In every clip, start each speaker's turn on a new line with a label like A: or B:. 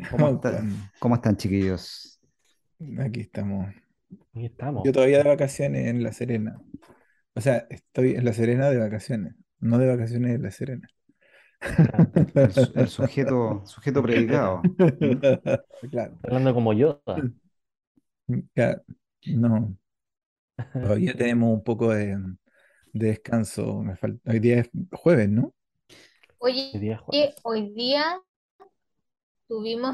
A: ¿Cómo
B: Oh,
A: está? ¿Cómo están, chiquillos?
B: aquí estamos.
C: Aquí
B: Yo
C: estamos.
B: todavía de vacaciones en La Serena. O sea, estoy en La Serena de vacaciones, no de vacaciones en La Serena.
C: Claro.
A: El sujeto predicado. ¿Mm?
B: Claro,
C: Hablando como Yoda.
B: claro. No, todavía tenemos un poco de descanso. Hoy día es jueves, ¿no?
C: Hoy
D: Oye,
C: día es jueves.
D: hoy día tuvimos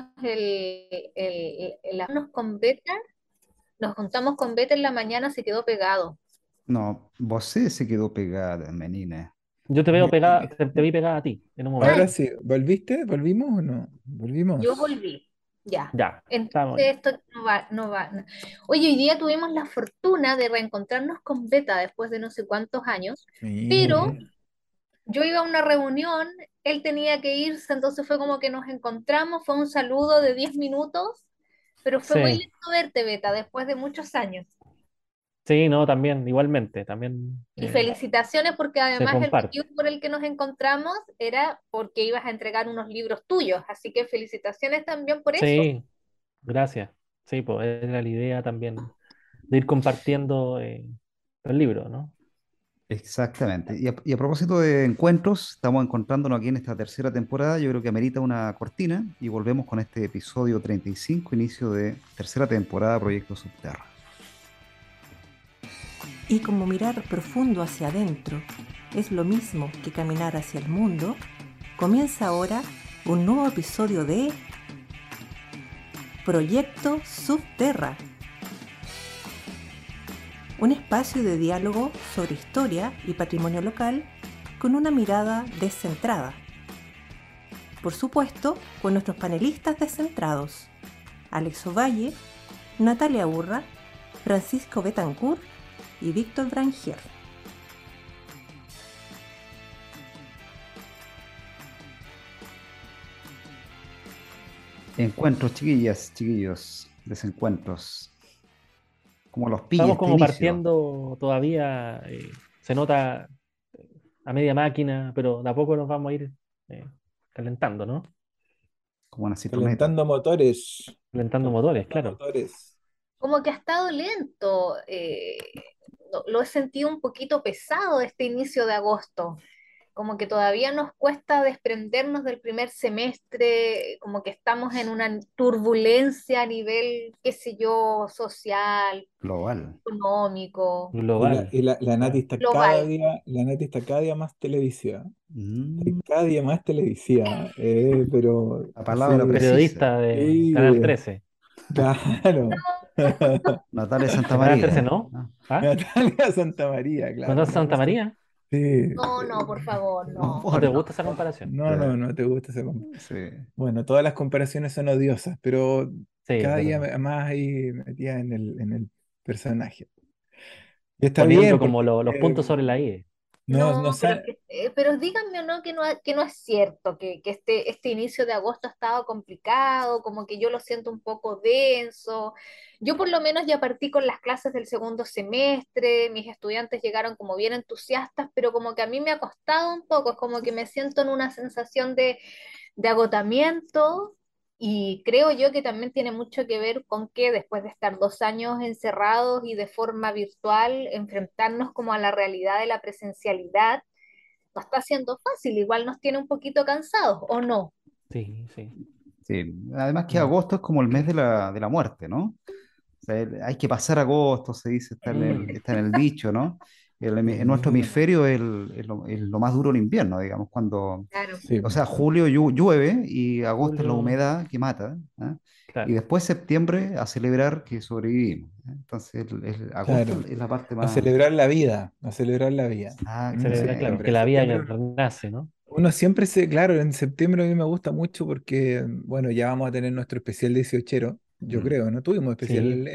D: nos con Beta, nos juntamos con Beta en la mañana, se quedó pegado.
A: No, você se quedó pegada, menina.
C: Yo te veo
B: ¿Y-
C: pegada,
B: y-
C: te vi pegada a ti en un
B: Ahora
C: momento.
D: Ay,
B: sí, ¿volviste? ¿Volvimos o no?
D: yo
B: Volvimos.
D: volví, ya.
C: Ya,
D: Entonces
C: estamos.
D: esto no va. Oye, hoy día tuvimos la fortuna de reencontrarnos con Beta después de no sé cuántos años, pero
B: Mire.
D: yo iba a una reunión, él tenía que irse, entonces fue como que nos encontramos, fue un saludo de 10 minutos, pero fue muy
C: Sí,
D: lindo verte, Beta, después de muchos años.
C: sí, no, también, igualmente, también
D: Y felicitaciones porque
C: se
D: además el
C: comparte.
D: motivo por el que nos encontramos era porque ibas a entregar unos libros tuyos, así que felicitaciones también por eso.
C: Sí, gracias. Sí, pues era la idea también de ir compartiendo el libro, ¿no?
A: Exactamente. Y a propósito de encuentros, estamos encontrándonos aquí en esta tercera temporada. Yo creo que amerita una cortina y volvemos con este episodio 35, inicio de tercera temporada Proyecto Subterra.
E: Y como mirar profundo hacia adentro es lo mismo que caminar hacia el mundo, comienza ahora un nuevo episodio de Proyecto Subterra, un espacio de diálogo sobre historia y patrimonio local con una mirada descentrada. Por supuesto, con nuestros panelistas descentrados, Alex Ovalle, Natalia Urra, Francisco Betancourt y Víctor Brangier.
A: Encuentros, chiquillas, chiquillos, desencuentros. ¿Cómo los pilla
C: Estamos
A: este
C: como
A: inicio?
C: partiendo todavía, se nota a media máquina, pero de a poco nos vamos a ir eh, calentando, ¿no?
A: Como una citroneta.
B: Calentando motores.
C: Calentando motores,
B: Calentando
C: claro.
B: motores.
D: Como que ha estado lento, lo he sentido un poquito pesado este inicio de agosto. Como que todavía nos cuesta desprendernos del primer semestre, como que estamos en una turbulencia a nivel, qué sé yo, social,
A: Global.
D: económico,
C: Global.
B: La Nati
C: Claro.
B: está cada
D: global.
B: día, la Nati está cada día más televisiva.
A: Mm,
B: Cada día más televisiva. Pero
A: la palabra
B: así,
A: precisa.
C: Periodista de Canal
B: sí,
C: 13.
B: claro.
A: Natalia
C: ¿De Canal
A: Santamaría.
C: 13 no?
A: ¿No?
C: ¿Ah?
B: Natalia Santamaría,
C: ¿No
B: claro,
C: es
B: una
C: Santa
B: cosa.
C: María?
B: Sí.
D: No, no, por favor,
A: No,
D: no.
C: ¿No te
A: por
C: gusta esa
A: favor.
C: comparación?
B: No,
A: Eh,
B: no, no te gusta esa
A: sí.
B: Bueno, todas las comparaciones son odiosas, pero
C: Sí, es
B: cada día
C: verdad.
B: más ahí metida en el personaje. Y está
C: Poniendo
B: bien,
C: como
B: porque
C: los puntos sobre la I.
B: no
D: No, pero,
B: sa-
D: pero díganme o no que no es cierto, que este inicio de agosto ha estado complicado, como que yo lo siento un poco denso. Yo por lo menos ya partí con las clases del segundo semestre, mis estudiantes llegaron como bien entusiastas, pero como que a mí me ha costado un poco, es como que me siento en una sensación de agotamiento y creo yo que también tiene mucho que ver con que después de estar 2 años encerrados y de forma virtual, enfrentarnos como a la realidad de la presencialidad, no está siendo fácil, igual nos tiene un poquito cansados, ¿o no?
C: Sí, sí.
A: Sí. Además que
B: mm,
A: agosto es como el mes de la muerte, ¿no? O sea, hay que pasar agosto, se dice,
C: Mm,
A: está en el dicho, ¿no? En nuestro
B: sí,
A: hemisferio es lo más duro el invierno, digamos, cuando,
D: Claro.
B: sí,
A: o sea, julio llueve y agosto es la
C: Julio,
A: humedad que mata, ¿ah? Y
C: claro.
A: después septiembre a celebrar que sobrevivimos, ¿eh? Entonces, agosto
B: claro.
A: es la parte
B: A
A: más...
B: celebrar la vida, a celebrar la vida.
C: Celebrar, claro, que
B: Septiembre,
C: la vida
B: septiembre.
C: renace, ¿no?
B: Uno siempre claro, en septiembre a mí me gusta mucho porque, bueno, ya vamos a tener nuestro especial 18, yo
A: Mm,
B: creo, ¿no? Tuvimos especial
C: Sí,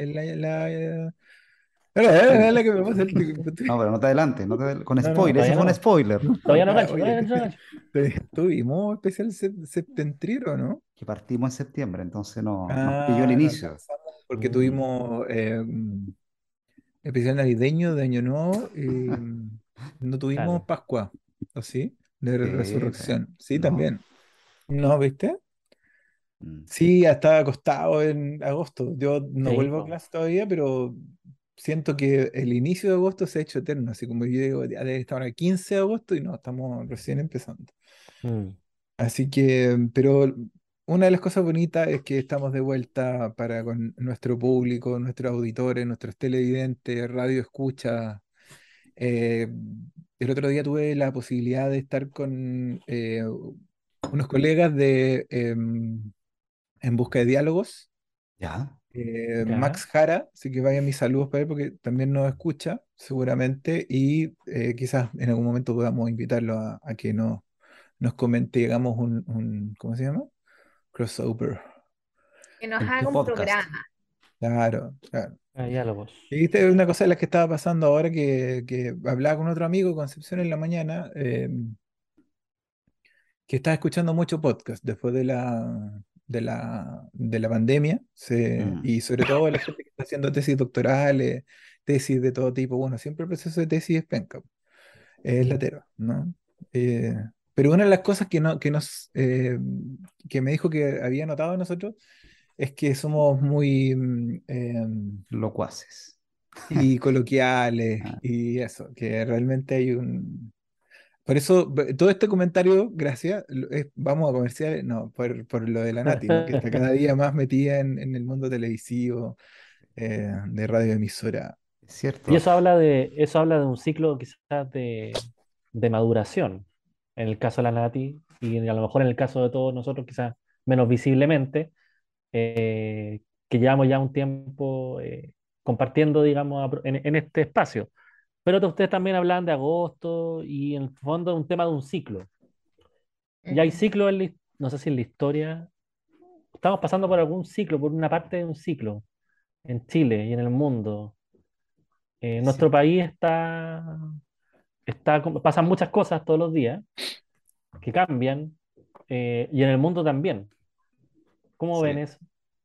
A: tuvimos,
B: dale que me pasa
A: tuvimos. No, pero no te adelante, con
B: No, no,
A: spoiler, ese
C: todavía
A: fue un
C: no.
A: spoiler.
C: Todavía no gancho,
B: oye,
C: todavía no gancho.
B: tuvimos especial septentriero, ¿no?
A: Que partimos en septiembre, entonces no, nos pilló el
B: Ah, no
A: inicio.
B: alcanzamos porque
C: Mm,
B: tuvimos especial navideño de Año Nuevo y no tuvimos
C: claro.
B: Pascua, ¿o sí? De
A: Sí, sí.
B: Resurrección, sí,
A: No.
B: también. ¿No, viste?
A: Mm.
B: Sí, estaba acostado en agosto. Yo no
C: Sí,
B: vuelvo a
C: po.
B: clase todavía, pero siento que el inicio de agosto se ha hecho eterno. Así como yo digo, ya debe estar a 15 de agosto y no, estamos recién empezando.
C: Mm.
B: Así que, pero una de las cosas bonitas es que estamos de vuelta para con nuestro público, nuestros auditores, nuestros televidentes, radio escucha. Eh, el otro día tuve la posibilidad de estar con unos colegas de En Busca de Diálogos,
A: ¿Ya?
C: Ya.
B: Max Jara, así que vayan mis saludos para él porque también nos escucha seguramente y quizás en algún momento podamos invitarlo a que nos comente, digamos, ¿cómo se llama? Crossover.
D: Que nos
B: El
D: haga
A: Un
D: un
A: podcast.
D: programa.
B: Claro, claro.
C: Diálogos.
B: Y esta es una cosa de las que estaba pasando ahora que hablaba con otro amigo, Concepción, en la mañana, que estaba escuchando mucho podcast después de la pandemia,
A: Mm.
B: y sobre todo la gente que está haciendo tesis doctorales, tesis de todo tipo. Bueno, siempre el proceso de tesis es penca, es
C: Mm.
B: latero, ¿no? Eh, pero una de las cosas que me dijo que había notado de nosotros es que somos muy
A: Locuaces.
B: y coloquiales
A: Ah,
B: y eso, que realmente hay Por eso, todo este comentario, gracias, vamos a comerciales, no, por lo de la Nati, ¿no? Que está cada día más metida en el mundo televisivo, de radioemisora.
A: es
C: Y
A: cierto.
C: eso habla de un ciclo quizás de maduración. En el caso de la Nati, y a lo mejor en el caso de todos nosotros, quizás menos visiblemente, que llevamos ya un tiempo compartiendo, digamos, en este espacio. Pero ustedes también hablan de agosto y en el fondo es un tema de un ciclo. Ya hay
D: Ujú.
C: ciclos no sé si en la historia, estamos pasando por algún ciclo, por una parte de un ciclo en Chile y en el mundo.
A: Sí.
C: Nuestro país pasan muchas cosas todos los días que cambian y en el mundo también. ¿Cómo ven
A: Sí.
C: eso?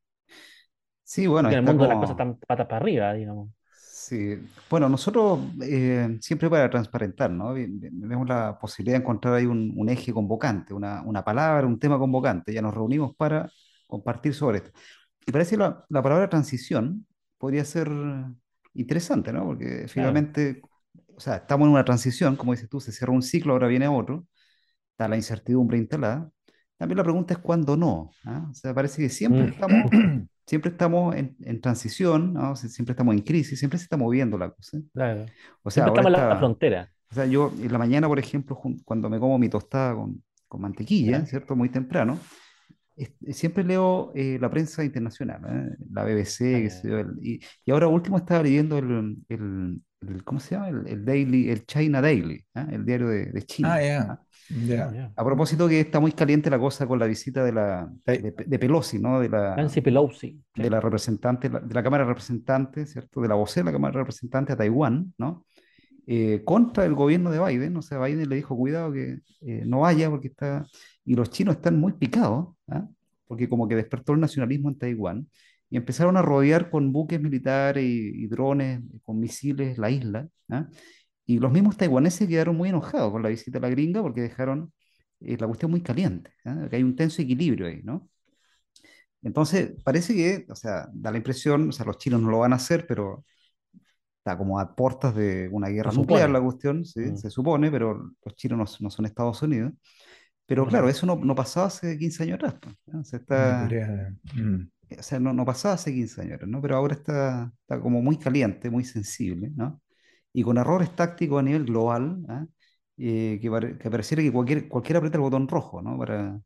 A: Sí, bueno,
C: Porque en el mundo las cosas
A: estamos.
C: están patas para arriba, digamos.
A: Sí, bueno, nosotros siempre para transparentar, ¿no? Vemos la posibilidad de encontrar ahí un eje convocante, una palabra, un tema convocante. Ya nos reunimos para compartir sobre esto. Y parece que la palabra transición podría ser interesante, ¿no? Porque
C: Claro.
A: finalmente, o sea, estamos en una transición, como dices tú, se cierra un ciclo, ahora viene otro, está la incertidumbre instalada. También la pregunta es cuándo no, ¿ah? O sea, parece que
C: Mm,
A: siempre estamos en transición, ¿no? Siempre estamos en crisis, siempre se está moviendo la cosa.
C: claro.
A: O sea,
C: Siempre
A: ahora
C: estamos en la
A: está,
C: frontera.
A: o sea, yo en la mañana, por ejemplo, cuando me como mi tostada con mantequilla,
C: ¿Ya?
A: ¿cierto? Muy temprano, siempre leo la prensa internacional, la
C: Ah,
A: BBC, qué sé
C: ya,
A: yo, y ahora último estaba leyendo ¿cómo se llama? El Daily, el China Daily, el diario de
B: Ah,
A: China.
B: ya,
A: ¿Ah?
C: ah,
B: ya.
C: ya.
A: A propósito que está muy caliente la cosa con la visita
B: Ahí-
A: de Pelosi, ¿no?
C: Nancy Pelosi.
A: De
C: Sí.
A: la representante, de la Cámara de Representantes, ¿cierto? De la vocera de la Cámara de Representantes a Taiwán, ¿no? Contra el gobierno de Biden, o sea, Biden le dijo, cuidado que no vaya porque está... Y los chinos están muy picados, ¿ah? Porque como que despertó el nacionalismo en Taiwán y empezaron a rodear con buques militares y drones, con misiles la isla, ¿ah? Y los mismos taiwaneses quedaron muy enojados con la visita a la gringa porque dejaron la cuestión muy caliente, ¿ah? Que hay un tenso equilibrio ahí, ¿no? Entonces, parece que, o sea, da la impresión, o sea, los chinos no lo van a hacer, pero está como a puertas de una
C: Se
A: guerra nuclear la
C: supone.
A: cuestión, ¿sí?
C: Mm,
A: Se supone, pero los chinos no son Estados Unidos. Pero claro,
C: mm,
A: eso no pasaba hace 15 años atrás, pues, ¿no?
B: Ni Corea.
A: O sea, no pasaba hace 15 años atrás, ¿no? Pero ahora está como muy caliente, muy sensible, ¿no? Y con errores tácticos a nivel global, ¿ah? Que pareciera que cualquiera aprieta el botón rojo, ¿no?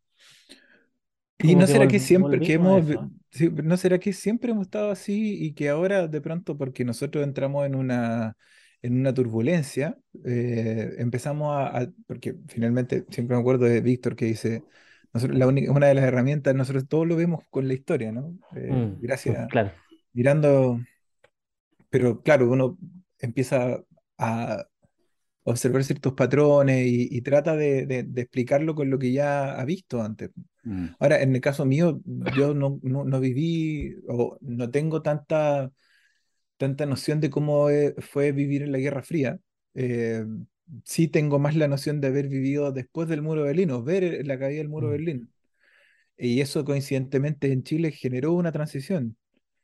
B: ¿Y
C: Como
B: no
C: que
B: será que siempre
C: volvimos a eso, ¿eh?
B: no será que siempre hemos estado así y que ahora de pronto porque nosotros entramos en una turbulencia, empezamos porque finalmente siempre me acuerdo de Víctor que dice, una de las herramientas, nosotros todos lo vemos con la historia, ¿no? Gracias,
C: Claro.
B: mirando, pero claro, uno empieza a observar ciertos patrones y trata de explicarlo con lo que ya ha visto antes.
A: Mm,
B: Ahora, en el caso mío, yo no viví o no tengo tanta noción de cómo fue vivir en la Guerra Fría. Eh, sí tengo más la noción de haber vivido después del muro de Berlín o ver la caída del muro de
C: Mm,
B: Berlín. y eso coincidentemente en Chile generó una transición.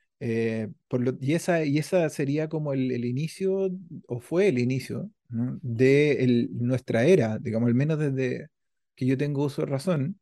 B: Y esa sería como el inicio, o fue el inicio, ¿no? de nuestra era, digamos, al menos desde que yo tengo uso de razón.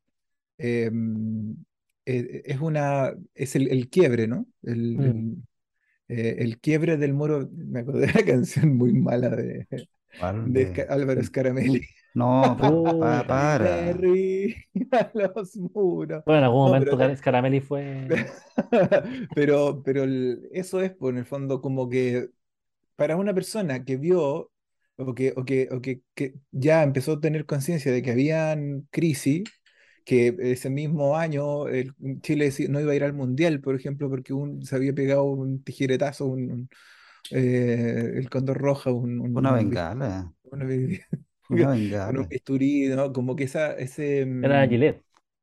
B: Es el quiebre, ¿no?
C: Mm.
B: El quiebre del muro. Me acordé de la canción muy mala de,
A: ¿Cuál
B: de
A: de?
B: Álvaro Scaramelli.
A: No,
B: Me
A: para.
B: rí a los muros.
C: Bueno, en algún
B: No, pero
C: momento Scaramelli fue.
B: pero eso es, pues, en el fondo, como que para una persona que vio o que ya empezó a tener conciencia de que habían crisis, que ese mismo año Chile no iba a ir al Mundial, por ejemplo, porque se había pegado un tijeretazo, el Cóndor Roja,
A: Una bengala.
B: una-
A: Una
B: con un
A: bengala.
B: bisturí, ¿no? Como que
C: Era Gillette.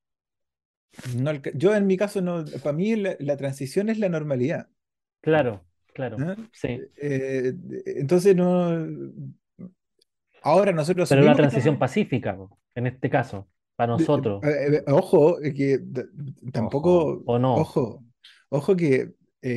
B: yo en mi caso, no, para mí la transición es la normalidad.
C: Claro, claro.
B: ¿No?
C: Sí.
B: Entonces, no, ahora nosotros
C: Pero una
B: asumimos que
C: transición
B: estamos.
C: pacífica, po, en este caso, para nosotros.
B: Ojo, que
A: Ojo.
B: tampoco,
C: ¿O no?
B: ojo que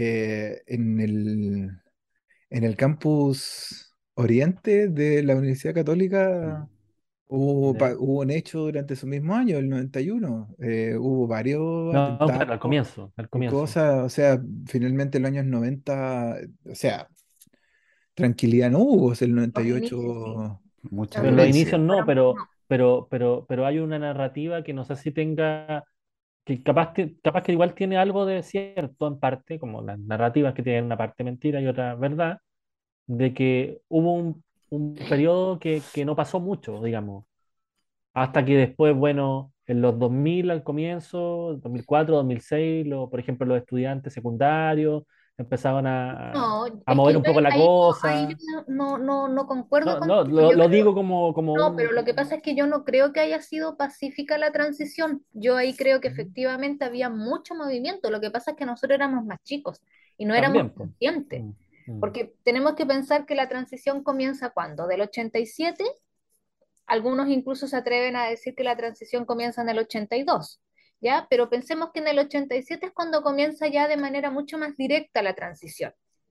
B: en el campus oriente de la Universidad Católica
C: ¿Ya?
B: hubo un hecho durante su mismo año, el 91. Hubo varios
C: No,
B: atentados
C: claro, al comienzo, al
B: y
C: comienzo.
B: cosas, o sea, finalmente en los años 90, o sea, tranquilidad no hubo, o sea, el noventa
D: Los
B: y
D: inicios, sí.
B: ocho
A: Mucha
D: Los
C: Pero los
D: inicios
C: inicios
A: violencia.
C: no,
D: fueron, no.
C: pero hay una narrativa que no sé si tenga, que capaz que igual tiene algo de cierto en parte, como las narrativas que tienen una parte mentira y otra verdad, de que hubo un periodo que no pasó mucho, digamos. Hasta que después, bueno, en los 2000 al comienzo, 2004, 2006, por ejemplo, los estudiantes secundarios empezaban
D: No,
C: a
D: es que
C: mover
D: yo
C: un poco la
D: ahí
C: cosa.
D: yo no concuerdo
C: No, no,
D: contigo.
C: lo digo como,
D: No, pero lo que pasa es que yo no creo que haya sido pacífica la transición. Yo ahí creo que
B: Ujú.
D: efectivamente había mucho movimiento. Lo que pasa es que nosotros éramos más chicos y no éramos
C: también, pues.
D: conscientes.
C: Mm, mm.
D: Porque tenemos que pensar que la transición comienza cuando, del 87, algunos incluso se atreven a decir que la transición comienza en el 82, ¿ya? Pero pensemos que en el 87 es cuando comienza ya de manera mucho más directa la transición.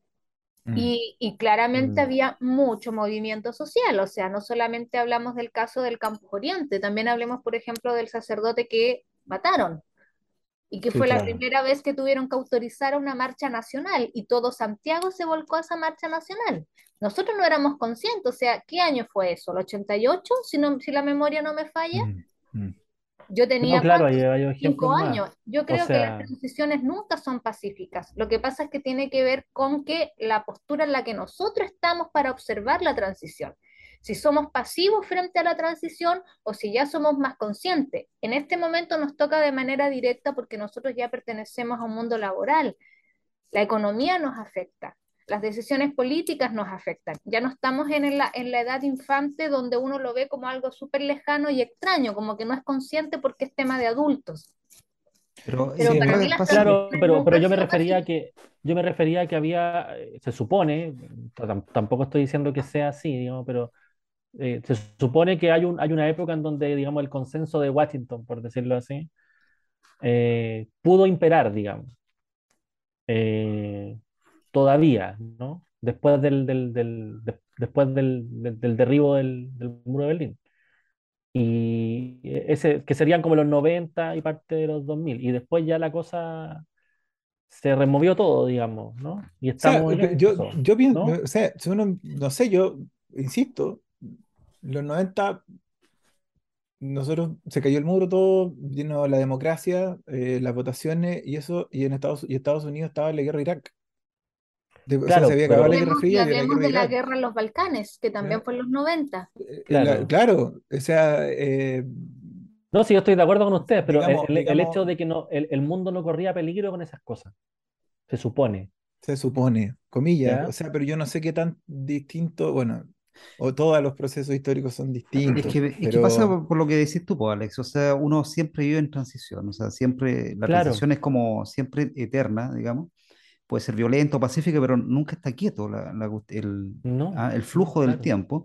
B: Mm.
D: Y claramente
C: Mm.
D: había mucho movimiento social, o sea, no solamente hablamos del caso del Campus Oriente, también hablemos, por ejemplo, del sacerdote que mataron y que
B: Sí,
D: fue la
B: claro.
D: primera vez que tuvieron que autorizar una marcha nacional y todo Santiago se volcó a esa marcha nacional. Nosotros no éramos conscientes, o sea, ¿qué año fue eso? ¿El 88? Si la memoria no me falla.
B: Mm, mm.
D: Yo
C: No,
D: tenía,
C: claro,
D: ¿cuántos?
C: hay
D: Cinco
C: ejemplos más.
D: años. Yo
C: O
D: creo que las
C: sea,
D: transiciones nunca son pacíficas. Lo que pasa es que tiene que ver con que la postura en la que nosotros estamos para observar la transición. Si somos pasivos frente a la transición o si ya somos más conscientes. En este momento nos toca de manera directa porque nosotros ya pertenecemos a un mundo laboral. La economía nos afecta, las decisiones políticas nos afectan. Ya no estamos en la edad infante donde uno lo ve como algo súper lejano y extraño, como que no es consciente porque es tema de adultos.
A: Pero
D: Pero
B: Sí,
D: para mí las
A: pasa que
C: claro,
D: transiciones nunca
C: pero
D: han sido pacíficas.
C: yo me refería a que había, se supone, tampoco estoy diciendo que sea así, digamos, pero se supone que hay una época en donde, digamos, el consenso de Washington, por decirlo así, pudo imperar, digamos, eh, todavía, ¿no? Después del derribo del muro de Berlín. Y ese, que serían como los 90 y parte de los 2000. Y después ya la cosa se removió todo, digamos, ¿no? Y
B: o sea,
C: estamos en
B: yo pienso,
C: ¿no?
B: o sea, si uno, no sé, yo insisto, los 90 nosotros se cayó el muro todo, vino la democracia, las votaciones y eso, y Estados Unidos estaba en la guerra de Irak. O sea, se
C: Claro,
B: había acabado la
C: pero
B: Guerra
D: Y
B: Fría y había la
D: hablemos
B: guerra de
D: de la
B: Irak.
D: guerra en los Balcanes, que también
B: ¿Ya?
D: fue en los 90.
C: claro.
B: Claro, o sea,
C: No, sí, yo estoy de acuerdo con ustedes, pero
B: digamos,
C: el hecho
B: digamos,
C: de que no, el mundo no corría peligro con esas cosas, se supone,
B: se supone, comillas, o
C: ¿ya?
B: sea, pero yo no sé qué tan distinto, bueno, o todos los procesos históricos son distintos,
A: es que pasa
B: pero
A: por lo que decís tú, pues, Alex. O sea, uno siempre vive en transición. O sea, siempre, la
C: Claro,
A: transición es como siempre eterna, digamos. Puede ser violento, pacífica, pero nunca está quieto
C: no,
A: el
C: no,
A: flujo del
C: claro.
A: tiempo.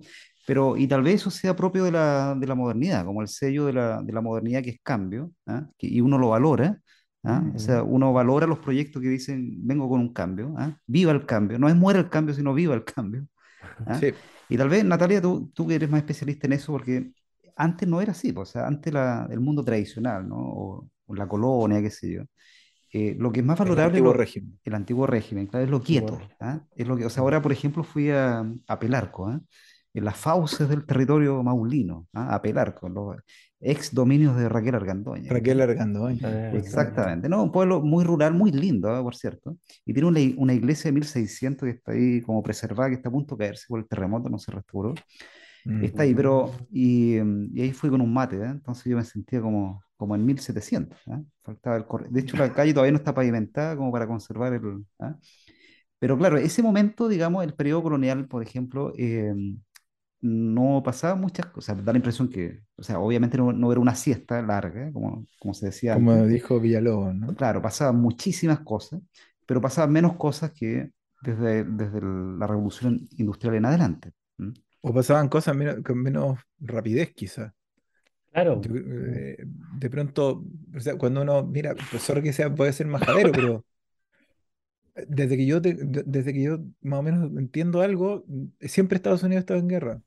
A: Pero, y tal vez eso sea propio de la modernidad, como el sello de la modernidad que es cambio, ¿ah? Y uno lo valora, ¿ah? O sea,
B: Mm.
A: uno valora los proyectos que dicen, vengo con un cambio, ¿ah? Viva el cambio, no es muera el cambio, sino viva el cambio, ¿ah?
B: Sí,
A: Y tal vez, Natalia, tú que eres más especialista en eso, porque antes no era así, pues, o sea, antes el mundo tradicional, ¿no? O la colonia, qué sé yo, lo que es más
B: el
A: valorable es
B: antiguo régimen.
A: el antiguo régimen, claro, es lo
C: Antiguo
A: quieto,
C: rey.
A: ¿ah? Es lo que, o sea,
C: Mm.
A: ahora, por ejemplo, fui a Pelarco, ¿ah? En las fauces del territorio maulino, ¿ah? A Pelarco, en los ex dominios de Raquel Argandoña.
B: Raquel Argandoña, justamente.
A: Exactamente, ¿no? Un pueblo muy rural, muy lindo, ¿ah? Por cierto, y tiene una iglesia de 1600 que está ahí como preservada, que está a punto de caerse por el terremoto, no se restauró. Está ahí, pero,
C: Mm.
A: y ahí fui con un mate, ¿eh? Entonces yo me sentía como en 1700, ¿eh? Faltaba de hecho, la calle todavía no está pavimentada como para conservar ¿ah? Pero claro, ese momento, digamos, el periodo colonial, por ejemplo, no pasaba muchas cosas. Da la impresión que, o sea, obviamente no era una siesta larga, como se decía antes.
B: Como dijo Villalobos, ¿no?
A: Claro, pasaban muchísimas cosas, pero pasaban menos cosas que desde la revolución industrial en adelante. ¿Mm?
B: O pasaban cosas con menos rapidez, quizás.
C: Claro. Mm.
B: De pronto, o sea, cuando uno, mira, pues sorry que sea, puede ser majadero, pero desde que yo más o menos entiendo algo, siempre Estados Unidos estaba en guerra.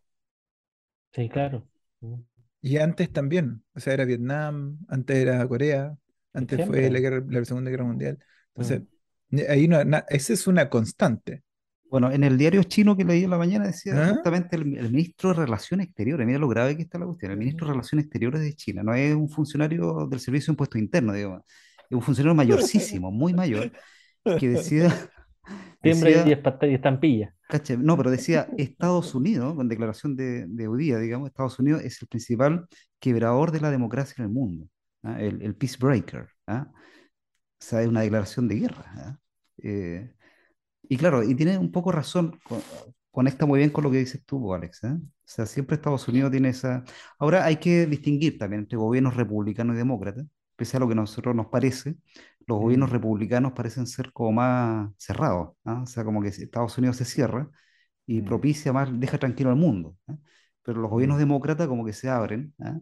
C: Sí, claro. Mm.
B: Y antes también, o sea, era Vietnam, antes era Corea,
C: Sí,
B: antes fue
C: siempre.
B: la Segunda Guerra Mundial.
C: Mm.
B: Entonces, ahí no, esa es una constante.
A: Bueno, en el diario chino que leí en la mañana decía
B: ¿Ah?
A: justamente el ministro de Relaciones Exteriores, mira lo grave que está la cuestión, el ministro de Relaciones Exteriores de China, no es un funcionario del Servicio de Impuestos Internos, digamos, es un funcionario mayorcísimo, muy mayor, que decía,
C: Timbre
A: decía,
C: y estampilla.
A: cacha, no, pero decía Estados Unidos, con declaración de Udía, digamos, Estados Unidos es el principal quebrador de la democracia en el mundo, ¿ah? El peace breaker, ¿ah? O sea, es una declaración de guerra, ¿ah? Eh, y claro, y tiene un poco razón, conecta muy bien con lo que dices tú, Alex, ¿eh? O sea, siempre Estados Unidos tiene esa... Ahora hay que distinguir también entre gobiernos republicanos y demócratas, pese a lo que a nosotros nos parece, los gobiernos
B: Mm,
A: republicanos parecen ser como más cerrados, ¿ah? O sea, como que si Estados Unidos se cierra y
B: mm,
A: propicia más, deja tranquilo al mundo, ¿ah? Pero los gobiernos
B: mm.
A: demócratas como que se abren, ¿ah?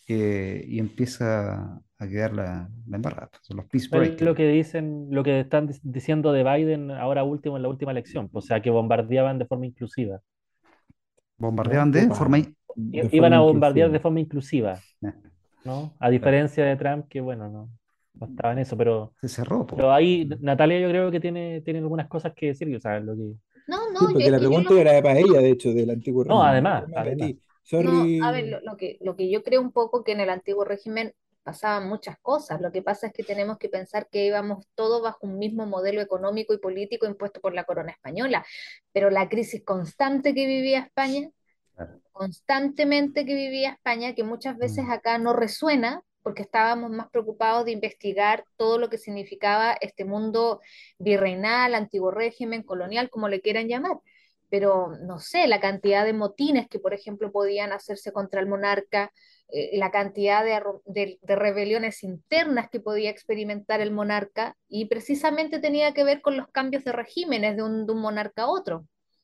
A: Y empieza a quedar la embarrada, pues, son los peace
C: Es
A: breakers.
C: lo que dicen, lo que están diciendo de Biden ahora último en la última elección, o sea, que bombardeaban de forma inclusiva,
A: Bombardeaban
C: ¿no?
A: de forma...
B: Opa, de
C: Iban
B: forma
C: a bombardear de
B: inclusiva.
C: forma inclusiva,
A: eh,
C: ¿no? A
A: claro.
C: diferencia de Trump, que bueno, no estaba en eso,
A: Se cerró,
C: pero
A: po.
C: ahí Natalia yo creo que tiene algunas cosas que decir, o sea, lo que...
D: No,
B: Sí,
D: no,
B: porque
D: es
B: la
D: que yo
B: pregunta
D: lo,
B: era para ella, de hecho, del antiguo
C: No,
B: régimen. Yo
C: además,
B: me
C: además.
B: metí.
D: no, a ver,
B: Sorry.
D: lo que yo creo un poco que en el antiguo régimen pasaban muchas cosas. Lo que pasa es que tenemos que pensar que íbamos todos bajo un mismo modelo económico y político impuesto por la corona española. Pero la crisis constante que vivía España,
A: Claro.
D: constantemente que vivía España, que muchas veces
C: Mm.
D: acá no resuena porque estábamos más preocupados de investigar todo lo que significaba este mundo virreinal, antiguo régimen, colonial, como le quieran llamar. Pero no sé, la cantidad de motines que, por ejemplo, podían hacerse contra el monarca, la cantidad de rebeliones internas que podía experimentar el monarca, y precisamente tenía que ver con los cambios de regímenes de un monarca a otro.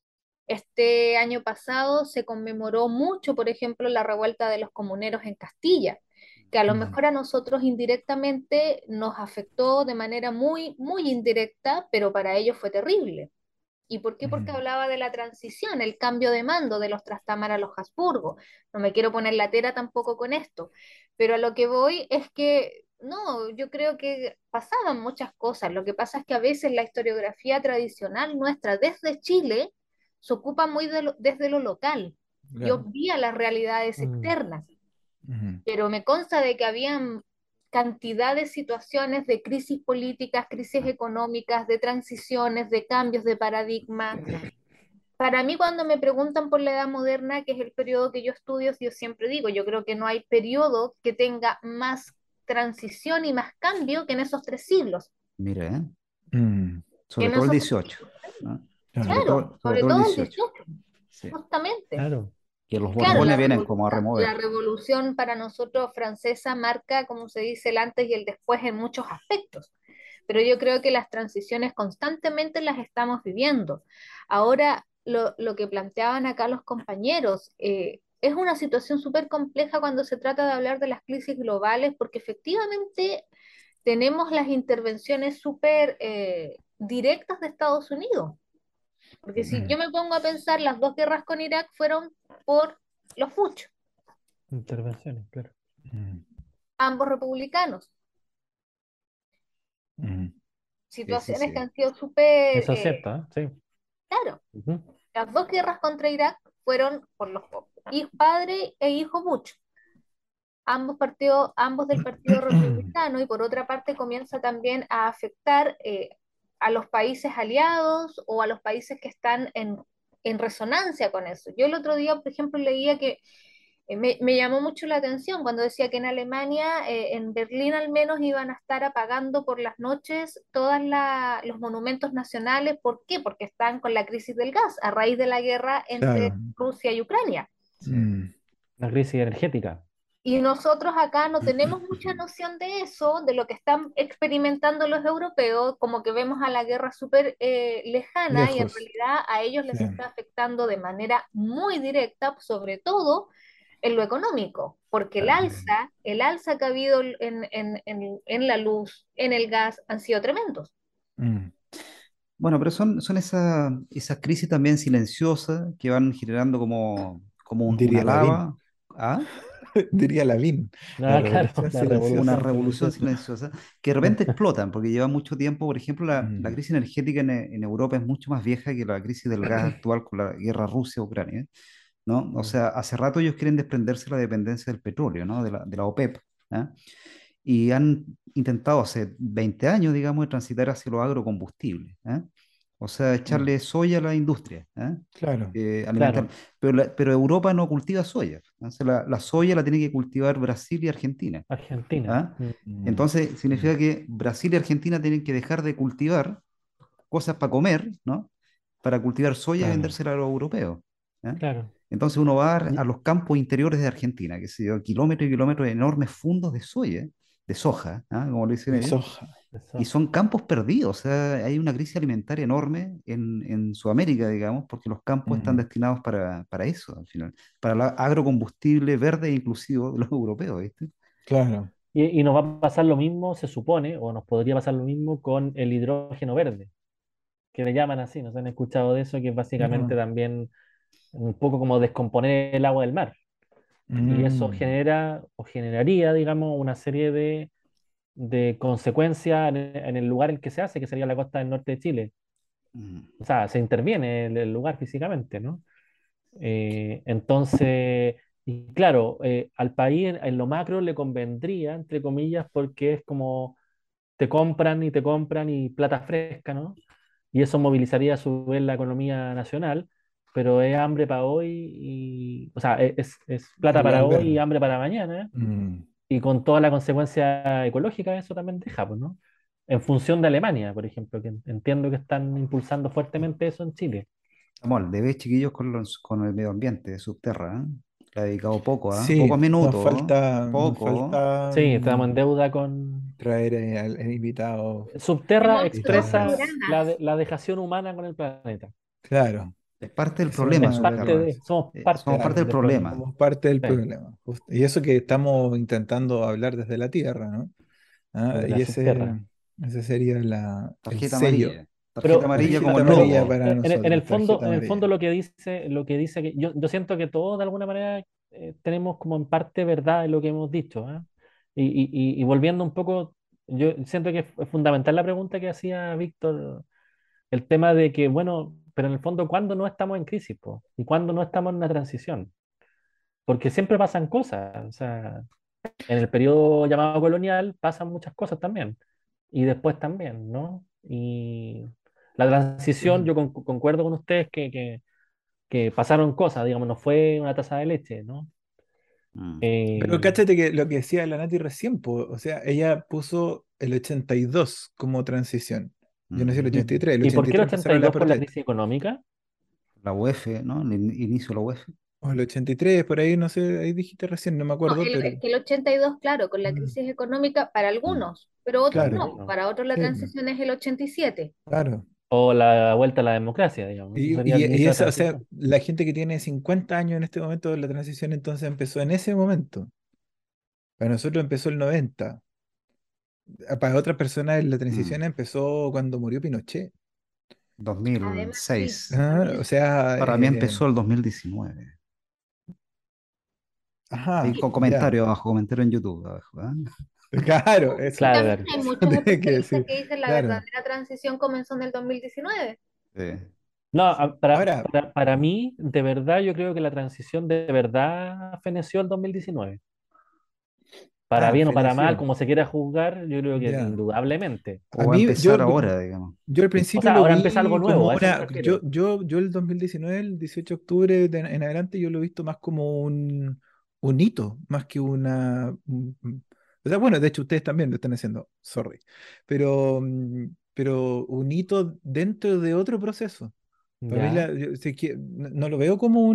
D: Este año pasado se conmemoró mucho, por ejemplo, la revuelta de los comuneros en Castilla, que a lo
B: Mm,
D: mejor a nosotros indirectamente nos afectó de manera muy, muy indirecta, pero para ellos fue terrible. ¿Y por qué? Porque
B: mm.
D: hablaba de la transición, el cambio de mando de los Trastámara a los Habsburgo. No me quiero poner latera tampoco con esto, pero a lo que voy es que no, yo creo que pasaban muchas cosas. Lo que pasa es que a veces la historiografía tradicional nuestra desde Chile se ocupa muy desde lo local y
B: Claro.
D: obvia las realidades
C: Mm.
D: externas,
B: Ujú.
D: pero me consta de que habían cantidad de situaciones de crisis políticas, crisis económicas, de transiciones, de cambios de paradigma. Para mí, cuando me preguntan por la Edad Moderna, que es el periodo que yo estudio, yo siempre digo, yo creo que no hay periodo que tenga más transición y más cambio que en esos 3 siglos,
A: Mira, ¿eh?
B: Mm,
D: que
A: Sobre
D: en
A: todo el
D: esos
A: 18, ¿no?
B: claro.
D: claro,
A: Sobre
D: sobre
A: todo el
D: todo el
A: 18,
D: 18,
A: sí.
D: justamente.
C: Claro.
A: Que los
D: Claro,
A: Borbones vienen como a
D: la
A: remover.
D: revolución para nosotros francesa marca, como se dice, el antes y el después en muchos aspectos, pero yo creo que las transiciones constantemente las estamos viviendo. Ahora, lo que planteaban acá los compañeros. Es una situación súper compleja cuando se trata de hablar de las crisis globales, porque efectivamente tenemos las intervenciones súper directas de Estados Unidos. Porque si yo me pongo a pensar, las dos guerras con Irak fueron por los fuchos,
C: Intervenciones, claro.
D: ambos republicanos.
A: Sí, sí,
D: Situaciones que
A: sí.
D: han sido súper,
C: Eso es cierto, ¿eh? Sí.
D: claro,
C: Ujú.
D: las dos guerras contra Irak fueron por los padre e hijo Bush, ambos partidos, ambos del Partido Republicano, y por otra parte comienza también a afectar a los países aliados o a los países que están en resonancia con eso. Yo el otro día, por ejemplo, leía que me llamó mucho la atención cuando decía que en Alemania, en Berlín al menos, iban a estar apagando por las noches todos los monumentos nacionales. ¿Por qué? Porque están con la crisis del gas a raíz de la guerra entre
B: Claro.
D: Rusia y Ucrania.
A: Sí.
C: La crisis energética.
D: Y nosotros acá no tenemos mucha noción de eso, de lo que están experimentando los europeos, como que vemos a la guerra súper lejana, y en
B: Lejos.
D: realidad a ellos les
B: Sí.
D: está afectando de manera muy directa, sobre todo en lo económico, porque
A: Claro.
D: el alza que ha habido en la luz, en el gas, han sido tremendos.
A: Bueno, pero son esas crisis también silenciosas que van generando como una
B: Diría Lavín.
A: lava. ¿Ah?
B: Diría Lavín. La
C: Ah, claro,
B: revolución
C: la
A: Una
B: silenciosa.
A: revolución
C: silenciosa.
A: silenciosa que de repente explotan, porque lleva mucho tiempo. Por ejemplo, la
B: Mm.
A: crisis energética en Europa es mucho más vieja que la crisis del gas actual con la guerra Rusia-Ucrania, ¿no? O sea, hace rato ellos quieren desprenderse de la dependencia del petróleo, ¿no? De la OPEP, ¿ah? Y han intentado hace 20 años, digamos, de transitar hacia los agrocombustibles, ¿ah? O sea,
B: Mm.
A: echarle soya a la industria, ¿ah?
B: Claro.
A: Alimentar.
C: Claro,
A: Pero Europa no cultiva soya. Entonces, la soya la tiene que cultivar Brasil y Argentina.
C: Argentina.
A: ¿Ah? Entonces, significa que Brasil y Argentina tienen que dejar de cultivar cosas para comer, ¿no? Para cultivar soya y
B: Claro.
A: vendérsela a los europeos. ¿Ah?
C: Claro.
A: Entonces uno va a
B: Y-
A: los campos interiores de Argentina, que se dio kilómetros y kilómetros de enormes fundos de soya, de soja, ¿ah? Como lo dicen
B: de
A: ellos,
B: soja.
A: y
C: Eso.
A: son campos perdidos. O sea, hay una crisis alimentaria enorme en Sudamérica, digamos, porque los campos están
B: Mm.
A: destinados para eso, al final, para el agrocombustible verde e inclusivo de los europeos, ¿viste?
B: Claro.
C: Y nos va a pasar lo mismo, se supone, o nos podría pasar lo mismo con el hidrógeno verde, que le llaman así, ¿no se han escuchado de eso? Que es básicamente
B: No.
C: también un poco como descomponer el agua del mar. Y eso
B: Mm.
C: genera o generaría, digamos, una serie de consecuencias en el lugar en que se hace, que sería la costa del norte de Chile.
A: Mm.
C: O sea, se interviene en el lugar físicamente, ¿no? Entonces, y claro, al país en lo macro le convendría, entre comillas, porque es como te compran y plata fresca, ¿no? Y eso movilizaría a su vez la economía nacional, pero es hambre para hoy y, o sea, es plata
B: El
C: para hoy y
B: albergue.
C: hambre para mañana,
B: Mm.
C: y con toda la consecuencia ecológica eso también deja, pues, ¿no? En función de Alemania, por ejemplo, que entiendo que están impulsando fuertemente eso en Chile.
A: Vamos, al debe, chiquillos, con el medio ambiente, Subterra, ¿eh? Le ha dedicado poco, ¿ah?
B: Sí,
A: Pocos
B: nos
A: minutos, ¿eh?
B: falta, nos
A: Poco.
B: falta
C: Sí, estamos en deuda con...
B: traer al invitado
C: Subterra
D: Tenemos dos
C: expresa
B: especiales.
D: programas.
C: la dejación humana con el planeta.
B: Claro,
A: Es parte del
B: ese es
A: problema,
C: Es
B: uno de
C: parte
B: los,
A: Subterra.
C: de, somos parte
A: Somos parte
B: claro,
A: del
C: del problema.
A: problema.
B: somos parte del
C: Sí,
B: problema. Y eso que estamos intentando hablar desde la Tierra, ¿no?
C: desde
B: Y
C: la subterra.
B: ese sería el
A: Tarjeta
B: sello,
A: amarilla. Tarjeta
C: Pero
A: amarilla como
B: tarjeta
A: el
B: amarilla
A: lobo.
B: para nosotros, tarjeta
C: en el fondo
B: amarilla.
C: lo que dice que yo siento que todos de alguna manera tenemos como en parte verdad en lo que hemos dicho, ¿ah? Y volviendo un poco, yo siento que es fundamental la pregunta que hacía Víctor, el tema de que, bueno, pero en el fondo, ¿cuándo no estamos en crisis, po? ¿Y cuándo no estamos en una transición? Porque siempre pasan cosas, o sea, en el periodo llamado colonial pasan muchas cosas también, y después también, ¿no? Y la transición, yo concuerdo con ustedes que pasaron cosas, digamos, no fue una taza de leche, ¿no?
A: Mm.
B: Pero
C: Eh,
B: cáchate que lo que decía la Nati recién, po, o sea, ella puso el 82 como transición. Yo nací el
A: Mm.
C: ¿y,
B: 83, el
C: y por qué el
B: 83 empezaron las
C: 82 por la
B: protestas.
C: crisis económica?
A: La UEF, ¿no? El inicio de la UEF.
B: O el 83 por ahí, no sé, ahí dijiste recién, no me
D: No,
B: acuerdo, pero
D: que el 82, claro, con la
B: mm,
D: crisis económica para
A: Mm.
D: algunos, pero
C: Para
D: otros
B: claro,
D: no.
C: algunos.
D: Para otros la
B: sí,
D: transición es el 87.
B: claro.
C: O la vuelta a la democracia, digamos. Eso sería el
B: Y
C: inicio de la
B: eso, o sea,
C: transición.
B: la gente que tiene 50 años en este momento, la transición entonces empezó en ese momento. Para nosotros empezó el 90. Para otras personas la
A: Mm,
B: transición empezó cuando murió Pinochet.
D: Además, sí,
A: 2006.
B: Ah,
D: también.
B: o sea,
A: Para mí empezó el 2019. Ahí
B: ajá,
A: con
B: ya.
A: comentario abajo, comentario en YouTube abajo, ¿ah?
B: Claro, eso
C: Claro,
D: También
C: claro.
D: hay muchos
B: tiene que
D: especialistas
B: decir.
D: que dicen la
B: Claro.
D: verdadera transición comenzó en el 2019.
A: Sí.
C: No,
B: Ahora,
C: para mí, de verdad, yo creo que la transición de verdad feneció el 2019. Para bien o para mal,
B: feneció.
C: como se quiera juzgar, yo creo que
B: Ya.
C: indudablemente.
B: A
A: O va a
B: mí,
A: empezar ahora, digamos.
B: yo al
C: O
B: principio
C: sea,
B: lo
C: ahora empieza algo
B: vi
C: nuevo,
B: como
C: a eso me
B: una.
C: refiero.
B: Yo el 2019, el 18 de octubre en adelante, yo lo he visto más como un hito, más que o sea, bueno, de hecho ustedes también lo están haciendo, sorry. Pero un hito dentro de otro proceso. Para mí
C: Ya,
B: yo sé que no lo veo como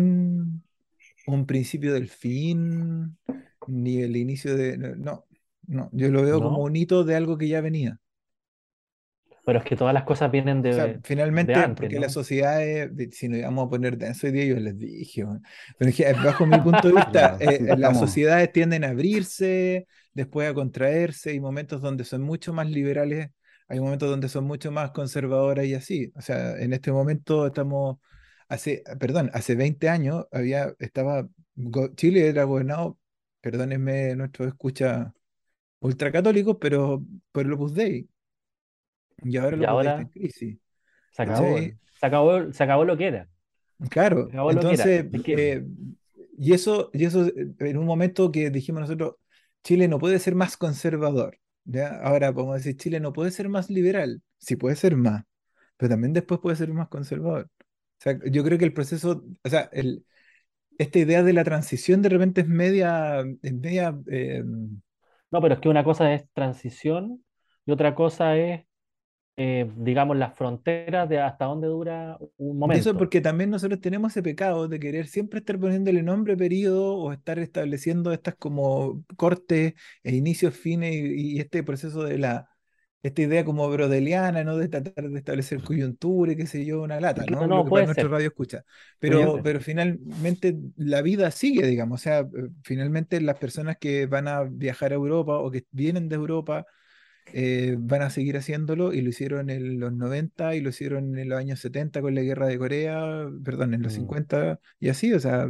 B: un principio del fin, ni el inicio de. No, no, yo lo veo como
C: ¿no?
B: un hito de algo que ya venía.
C: Pero es que todas las cosas vienen
B: O sea,
C: de
B: finalmente,
C: antes,
B: porque las
C: ¿no?
B: sociedades, si nos íbamos a poner denso hoy día, yo les dije, weón. Pero es que bajo mi punto de vista,
A: Claro, sí,
B: las
A: estamos.
B: sociedades tienden a abrirse, después a contraerse, hay momentos donde son mucho más liberales, hay momentos donde son mucho más conservadoras y así. O sea, en este momento estamos, hace 20 años Chile era gobernado, perdónenme nuestros escucha ultracatólicos, pero por el Opus Dei, y ahora el
C: Y
B: Opus Dei está en
C: ahora
B: crisis.
C: se acabó,
B: ¿Cachai?
C: se acabó lo que era. Se
B: Claro,
C: acabó lo que era.
B: entonces,
C: Es que,
B: y eso en un momento que dijimos nosotros, Chile no puede ser más conservador, ¿ya? Ahora podemos decir, Chile no puede ser más liberal, sí puede ser más, pero también después puede ser más conservador. O sea, yo creo que el proceso, o sea, esta idea de la transición de repente es media,
C: no, pero es que una cosa es transición y otra cosa es, digamos, las fronteras de hasta dónde dura un
B: y eso
C: momento.
B: porque también nosotros tenemos ese pecado de querer siempre estar poniéndole nombre, periodo o estar estableciendo estas como cortes e inicios, fines y este proceso esta idea como brodeliana, ¿no? De tratar de establecer coyuntura y qué sé yo, una lata,
C: No,
B: ¿no? Lo
C: no,
B: que para
C: puede
B: nuestro
C: ser,
B: radio escucha.
C: puede
B: Pero,
C: ser.
B: pero finalmente la vida sigue, digamos. O sea, finalmente las personas que van a viajar a Europa o que vienen de Europa van a seguir haciéndolo y lo hicieron en los 90 y lo hicieron en los años 70 con la guerra de Corea, perdón, en los
C: Mm,
B: 50 y así, o sea,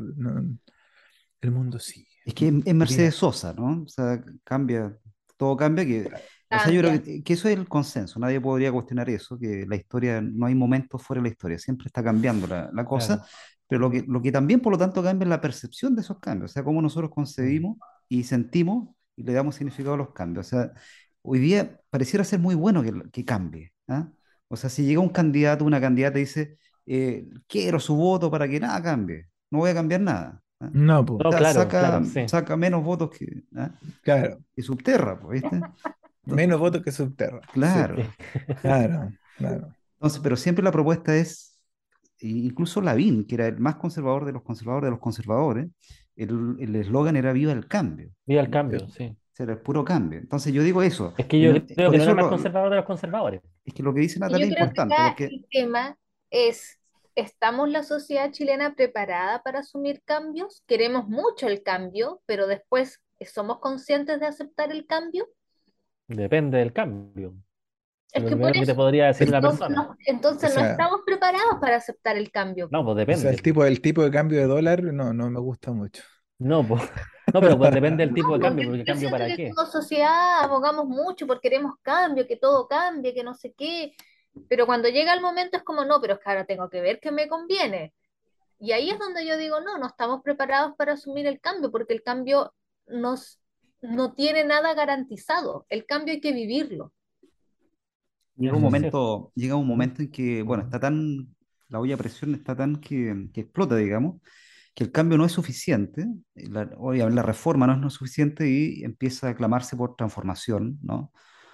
B: el mundo sigue.
A: Es que es
B: La vida
A: Mercedes Sosa, ¿no? O sea, cambia, todo cambia. O sea, yo creo
D: Cambia.
A: que eso es el consenso. Nadie podría cuestionar eso, que la historia, no hay momentos fuera de la historia, siempre está cambiando la cosa.
C: claro.
A: Pero lo que también, por lo tanto, cambia es la percepción de esos cambios. O sea, cómo nosotros
C: Mm,
A: concebimos y sentimos y le damos significado a los cambios. O sea, hoy día pareciera ser muy bueno que cambie. ¿Ah? O sea, si llega un candidato, una candidata y dice, quiero su voto para que nada cambie, no voy a cambiar nada. ¿Ah?
B: no, pues,
C: no,
A: Sea,
C: claro,
A: saca,
C: claro, sí.
A: saca menos votos ¿ah?
B: claro,
A: que Subterra, pues, ¿viste?
B: menos votos que Subterra, sí,
A: Claro.
B: claro, claro.
A: Entonces, pero siempre la propuesta es, incluso Lavín, que era el más conservador de los conservadores, el eslogan era Viva el cambio.
C: Viva el
A: ¿No?
C: cambio, sí.
A: Era el puro cambio. Entonces yo digo eso.
C: Es que yo creo
A: Por
C: que no era
A: eso
C: el más conservador de los conservadores.
A: es que lo que dice
D: Y yo
A: Natalia es
D: creo que
A: importante,
D: acá
A: porque
D: el tema es, ¿estamos la sociedad chilena preparada para asumir cambios? Queremos mucho el cambio, pero después ¿somos conscientes de aceptar el cambio?
C: Depende del cambio. Es
D: Es
C: lo
D: que por
C: primero que te
D: eso,
C: podría decir una
D: entonces
C: persona.
B: O
D: no
B: sea,
D: estamos preparados para aceptar el cambio.
C: No, pues
B: o sea,
C: depende,
B: el
C: pues.
B: tipo, el tipo de cambio de dólar no me gusta mucho.
C: No, pues. No, pero pues depende del
D: No,
C: tipo de
D: pues
C: cambio, porque
D: yo
C: cambio
D: siento
C: para
D: que
C: qué.
D: como sociedad abogamos mucho porque queremos cambio, que todo cambie, que no sé qué, pero cuando llega el momento es como, no, pero es que ahora tengo que ver qué me conviene. Y ahí es donde yo digo, no, no estamos preparados para asumir el cambio, porque el cambio nos, no tiene nada garantizado. El cambio hay que vivirlo.
C: Eso es cierto.
A: llega un
B: Mm,
A: momento en que, bueno,
B: mm.
A: la olla a presión está tan que explota, digamos, que el cambio no es suficiente, obviamente la reforma no es suficiente y empieza a clamarse por transformación, ¿no?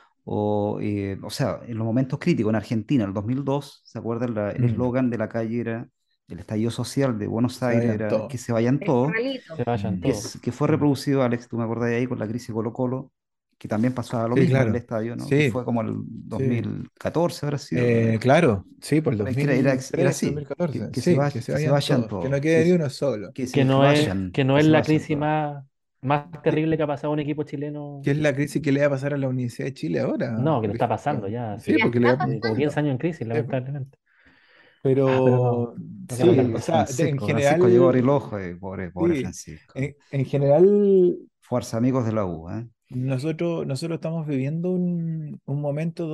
A: O sea, en los momentos críticos, en Argentina, en el 2002, ¿se acuerdan? El
B: Mm.
A: eslogan de la calle era, el estallido social de Buenos
B: Se
A: Aires
B: vayan
A: era que
B: todos.
A: se vayan
D: El
A: todos,
C: Se
D: corralito.
C: vayan
B: Mm.
A: que,
C: todos.
A: que fue
C: Mm.
A: reproducido, Alex, tú me acordás de ahí, con la crisis de Colo-Colo, que también pasaba lo
B: Sí,
A: mismo en el
B: claro.
A: estadio, ¿no? Que
B: Sí,
A: fue como el
B: sí.
A: 2014, habrá sido.
B: Claro, sí, por el
A: Pero es que era
B: 2013,
A: así,
B: 2014. Sí, que se
A: que se
B: vayan
A: vayan
B: todos, que no
A: todos,
B: quede ni uno solo.
C: Que no
A: que
C: es
A: se
C: la
A: vayan
C: crisis
A: todos.
C: más
B: ¿Qué,
C: terrible que ha pasado a un equipo chileno.
B: qué es la crisis que le va a pasar a la Universidad de Chile ahora,
C: No, que le
B: por
C: está pasando
B: ejemplo?
C: ya,
B: Sí,
D: Ya
C: hace
B: porque le
D: está
B: va...
C: como 10
D: pasando.
C: años en crisis,
B: sí, po.
C: lamentablemente. Pero no,
B: Pero
C: no quiero hablar
B: sí,
C: de
B: o
C: eso.
B: sea, en
A: Francisco llegó a abrir
B: general,
A: el ojo, pobre
B: sí,
A: Francisco.
B: en general
A: Fuerza, amigos de la U, ¿eh?
B: nosotros estamos viviendo un momento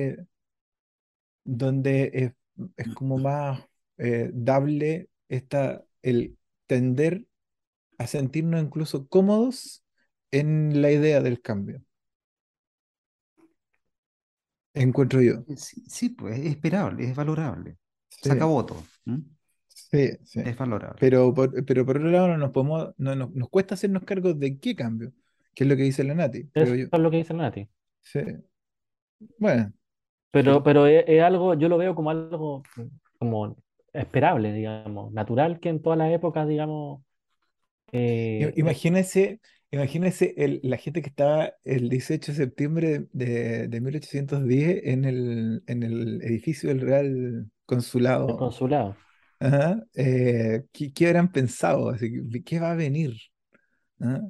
B: donde es como más dable el tender a sentirnos incluso cómodos en la idea del cambio, encuentro yo.
A: Sí, sí, pues es esperable, es valorable. Se
B: Sí,
A: acabó todo. ¿M?
B: sí, sí.
A: Es valorable.
B: Pero por otro lado no nos podemos, nos cuesta hacernos cargo de qué cambio, que es lo que dice la Nati, creo
C: Eso
B: yo.
C: es lo que dice el Nati.
B: Sí. Bueno,
C: Pero es algo, yo lo veo como algo como esperable, digamos, natural que en todas las épocas, digamos, eh,
B: imagínese la gente que estaba el 18 de septiembre de 1810 en el edificio del Real
C: el
B: Consulado.
C: consulado.
B: Ajá, ¿qué habrán pensado? Así ¿qué va a venir? ¿Ah?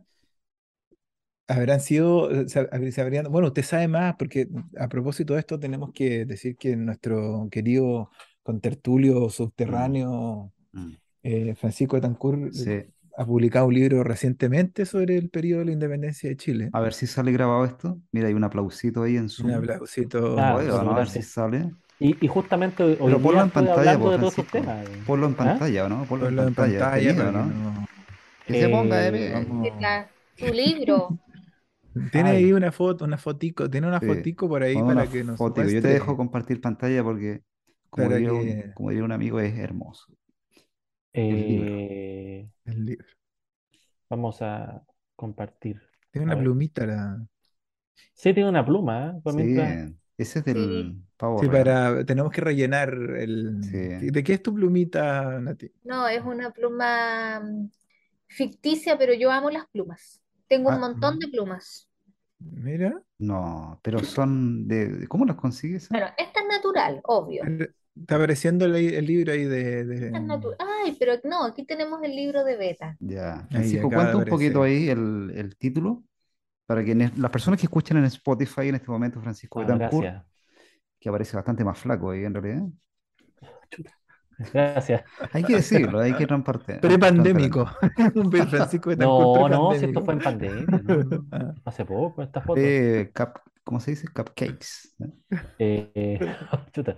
B: Habrán sido, se habrían, bueno, usted sabe más, porque a propósito de esto tenemos que decir que nuestro querido contertulio
A: Mm,
B: subterráneo
A: mm.
B: Francisco Betancourt
A: Sí.
B: ha publicado un libro recientemente sobre el periodo de la independencia de Chile.
A: A ver si sale grabado esto. Mira, hay un aplausito ahí en
B: Un
A: Zoom. Se
C: Ah,
B: aplausito.
A: puede, ¿o no? A
C: súper,
A: ver si
C: gracias.
A: sale.
C: Y justamente hoy
A: Pero
C: día
A: ponlo en
C: estoy
A: pantalla,
C: hablando
A: pues,
C: de todos estos
A: Francisco.
C: temas.
A: Ponlo en
C: ¿Ah?
A: pantalla, ¿o no? Ponlo en
B: Ponlo en
A: pantalla. Es
B: pantalla
A: tenido,
B: para que
A: ¿no?
B: no...
A: Que se ponga de pie.
B: Vamos.
D: Tu libro.
B: Tiene ahí
C: Ay,
B: una foto, una fotico, tiene una
A: Sí.
B: fotico por ahí
A: Pon una
B: para que nos
A: fotico. Yo te dejo
B: muestre,
A: compartir pantalla porque,
B: para que
A: como diría un amigo, es hermoso. El libro.
C: eh,
B: el libro.
C: vamos a compartir.
B: Tiene
C: A
B: una
C: ver.
B: plumita.
C: Sí, tiene una pluma, ¿eh? Por
A: Sí,
C: mientras.
A: ese es
D: Sí.
A: del Pavo
B: Sí,
A: Real.
B: tenemos que rellenar
A: Sí.
B: ¿De qué es tu plumita, Nati?
D: No, es una pluma ficticia, pero yo amo las plumas. Tengo un
A: Ah,
D: montón de plumas.
B: Mira.
A: no, pero son ¿cómo los consigues?
D: Bueno, esta es natural, obvio.
B: Está apareciendo el libro ahí
D: Esta es natural. Ay, pero no, aquí tenemos el libro de Beta.
A: Ya.
B: ahí
A: Francisco,
B: acaba de
A: cuenta un poquito
B: aparecer.
A: ahí el título para que las personas que escuchan en Spotify en este momento, Francisco
C: Ah,
A: Betancourt,
C: gracias.
A: que aparece bastante más flaco ahí en realidad.
C: Chuta. Gracias.
A: Hay que decirlo, hay que transparente.
B: Prepandémico. Un Francisco Betancourt
C: No, no, si esto
B: prepandémico.
C: fue en pandemia, no, no.
B: Ah,
C: Hace poco esta foto.
A: ¿Cómo se dice? Cupcakes. ¿Eh?
C: Eh, chuta.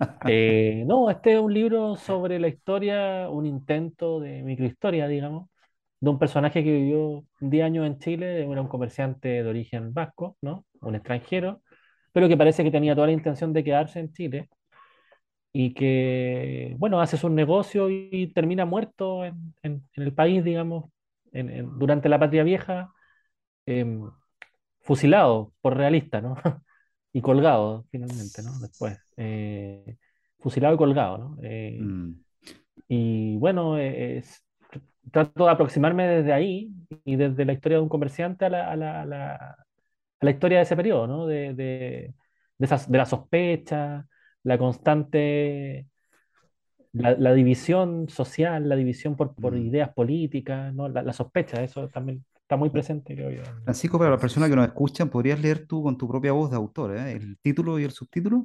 C: No, este es un libro sobre la historia, un intento de microhistoria, digamos, de un personaje que vivió 10 años en Chile, era un comerciante de origen vasco, ¿no? Un extranjero, pero que parece que tenía toda la intención de quedarse en Chile y que, bueno, hace sus negocios y termina muerto en el país, digamos, durante la Patria Vieja, em, fusilado por realista, ¿no? Y colgado finalmente, ¿no? Después. Fusilado y colgado, ¿no?
A: Mm,
C: Y bueno, trato de aproximarme desde ahí y desde la historia de un comerciante a la historia de ese periodo, ¿no? De la sospecha, la constante, la división social, la división por
A: mm.
C: ideas políticas, ¿no? La sospecha, eso también está muy presente, creo yo,
A: Francisco,
C: en
A: para
C: la
A: las personas
C: obsesión.
A: que nos escuchan, ¿podrías leer tú con tu propia voz de autor, el título y el subtítulo?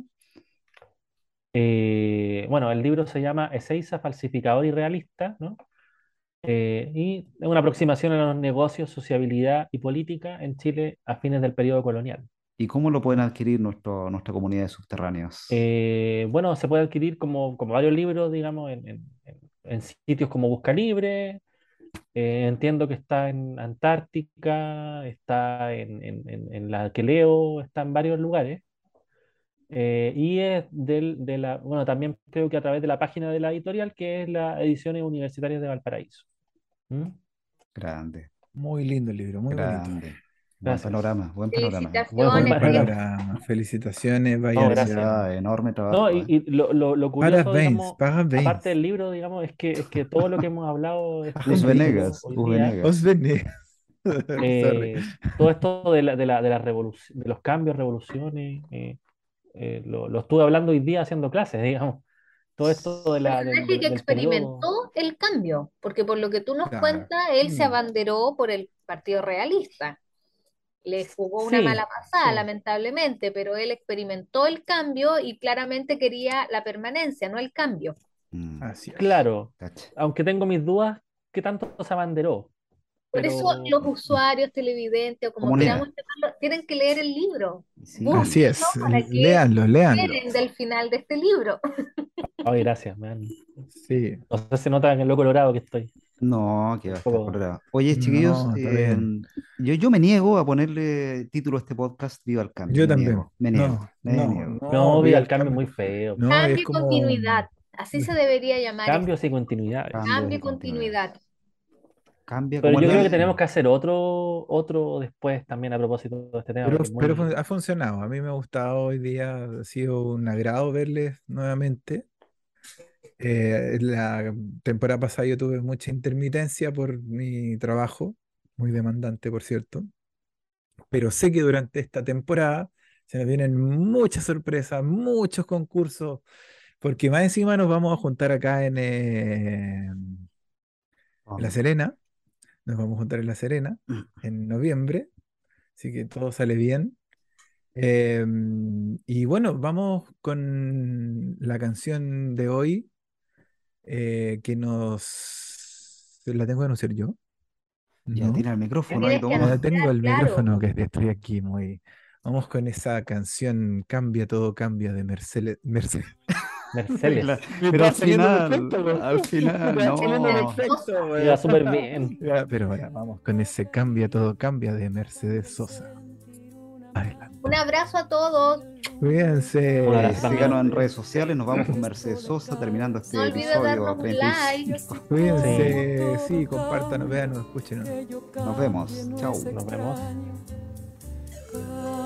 C: Bueno, el libro se llama Ezeiza, falsificador y realista, ¿no? Y es una aproximación a los negocios, sociabilidad y política en Chile a fines del periodo colonial.
A: ¿Y cómo lo pueden adquirir nuestra comunidad de subterráneos?
C: Bueno, se puede adquirir como varios libros, digamos, en sitios como Busca Libre. Entiendo que está en Antártica, está en la que leo, está en varios lugares. Y es bueno, también creo que a través de la página de la editorial, que es la Ediciones Universitarias de Valparaíso. ¿Mm?
A: Grande,
B: muy lindo el libro, muy bonito.
A: grande. Buen
C: Gracias.
A: panorama, buen panorama.
C: Buen
B: Buen
D: Felicitaciones, Diego.
C: panorama.
B: panorama. Felicitaciones,
C: No,
B: vaya
C: gracias.
B: hacia...
A: Felicidades, enorme
C: No,
A: trabajo, ¿eh?
C: y lo curioso,
B: Parabéns,
C: digamos, aparte
B: parabéns.
C: del libro, digamos, es que todo lo que hemos hablado
A: Us
C: descrito
A: Venegas,
C: hoy
A: Us
C: día,
B: Os
A: Venegas.
B: vene. Sorry.
C: Todo esto de la de los cambios, revoluciones, lo estuve hablando hoy día haciendo clases, digamos. Todo esto
D: Personaje que
C: del periodo.
D: experimentó el cambio, porque por lo que tú nos
B: Claro.
D: cuentas, él se
B: Mm,
D: abanderó por el Partido Realista. Le jugó una
C: Sí,
D: mala pasada,
C: sí,
D: lamentablemente, pero él experimentó el cambio y claramente quería la permanencia, no el cambio.
B: así es.
C: claro.
A: Cacha.
C: Aunque tengo mis dudas, ¿qué tanto se abanderó?
D: Por eso
C: Pero
D: los usuarios, televidentes o como queramos
A: Comunidad.
D: llamarlo, tienen que leer el libro.
A: Sí.
B: Así
D: Búsquenlo
B: es.
D: para que
B: Léanlo, léanlo.
D: esperen del final de este libro.
C: ay, gracias, man.
B: Sí.
C: No sé si se nota en lo colorado que estoy.
A: No, que va
C: Un
A: a estar
C: poco.
A: colorado. Oye, chiquillos,
B: No, está bien.
A: yo me niego a ponerle título a este podcast Viva el Cambio.
B: Yo
A: Me
B: también.
A: niego, me niego,
B: No,
A: me
B: no,
A: niego.
B: no,
C: No,
B: viva
C: vida
B: el
C: al cambio es
B: cambio.
C: muy feo.
B: No, es
D: Cambio y
B: como
D: continuidad. Así se debería llamar esto.
C: Cambios y continuidad.
A: Cambios
D: Cambio
A: y
D: y
A: continuidad.
D: continuidad.
A: Cambia
C: Pero
A: como el
C: yo creo que
A: meme.
C: tenemos que hacer otro después también a propósito de este tema,
B: pero,
C: porque es muy.
B: ha funcionado. A mí me ha gustado hoy día, ha sido un agrado verles nuevamente. La temporada pasada yo tuve mucha intermitencia por mi trabajo, muy demandante, por cierto, pero sé que durante esta temporada se nos vienen muchas sorpresas, muchos concursos, porque más encima nos vamos a juntar acá en La
A: ¿Dónde?
B: Serena, nos vamos a juntar en La Serena en noviembre, así que todo sale bien. Y bueno, vamos con la canción de hoy que nos... ¿La tengo que anunciar yo?
A: Ya
B: No.
A: tiene el
D: La
A: micrófono ahí,
D: tienes que
B: Ya
A: Tomás.
B: tengo
D: anunciar,
B: el
D: claro.
B: micrófono que estoy aquí muy... Vamos con esa canción Cambia, todo cambia de Mercedes. Mercedes.
C: Mercedes.
B: Me
A: Pero
B: estaba saliendo perfecto, güey.
A: al
B: Me
A: final,
B: estaba saliendo
D: Mercedes
A: no.
B: perfecto,
D: Sosa.
B: güey.
C: Iba súper bien.
B: Ya, pero bueno, vamos con ese Cambia, todo cambia de Mercedes Sosa.
D: Un
B: Adelante.
D: abrazo a todos.
C: Un
B: Cuídense.
C: abrazo
A: Síganos
C: también.
A: en redes sociales. Nos vamos con Mercedes Sosa terminando
D: No
A: este
D: olvides
A: episodio
D: darnos un like.
A: 35.
C: Sí,
B: Cuídense. Sí, compártanos, véanos, escúchenos.
A: Nos vemos. Chau.
C: nos vemos.